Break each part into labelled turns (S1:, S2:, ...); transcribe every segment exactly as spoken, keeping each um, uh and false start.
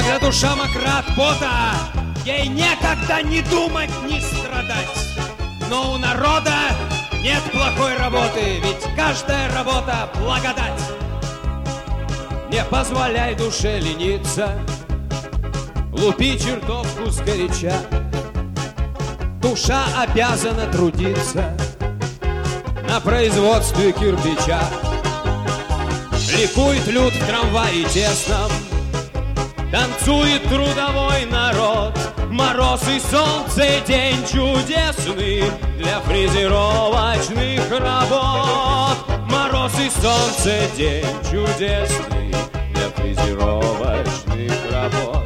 S1: Когда душа мокра от пота, ей некогда ни думать, ни страдать. Но у народа нет плохой работы, ведь каждая работа — благодать. Не позволяй душе лениться, лупи чертовку сгоряча. Душа обязана трудиться на производстве кирпича. Ликует люд в трамвае тесном, танцует трудовой народ. Мороз и солнце — день чудесный для фрезеровочных работ. Мороз и солнце — день чудесный для фрезеровочных работ.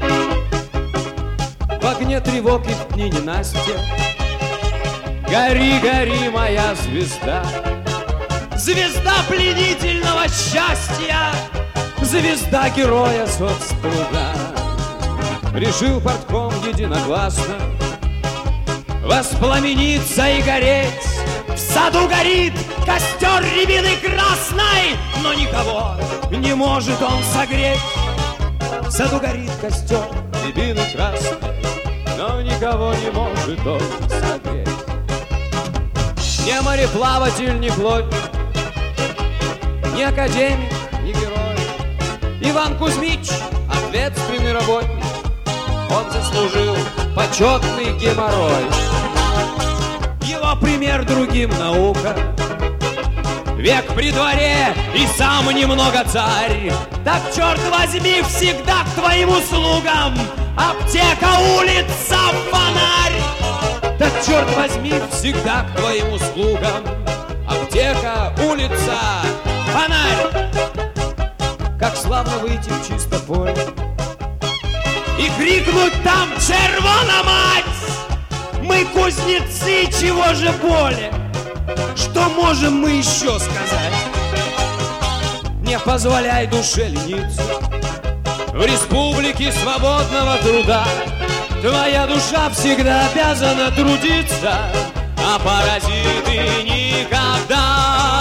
S1: В огне тревог и в дни ненастья гори, гори, моя звезда. Звезда пленительного счастья, звезда героя соцтруда. Решил портком единогласно воспламениться и гореть. В саду горит костер рябины красной, но никого не может он согреть. В саду горит костер рябины красной, но никого не может он согреть. Не мореплаватель, не плотник, не академик, не герой. Иван Кузьмич — ответственный работник, он заслужил почетный геморрой. Его пример другим наука, век при дворе и сам немного царь. Так, черт возьми, всегда к твоим услугам аптека, улица, фонарь. Так, черт возьми, всегда к твоим услугам аптека, улица, фонарь. Как славно выйти в чисто поле и крикнуть там: «Червона мать! Мы кузнецы, чего же более?» Что можем мы еще сказать? Не позволяй душе лениться в республике свободного труда. Твоя душа всегда обязана трудиться, а паразиты никогда.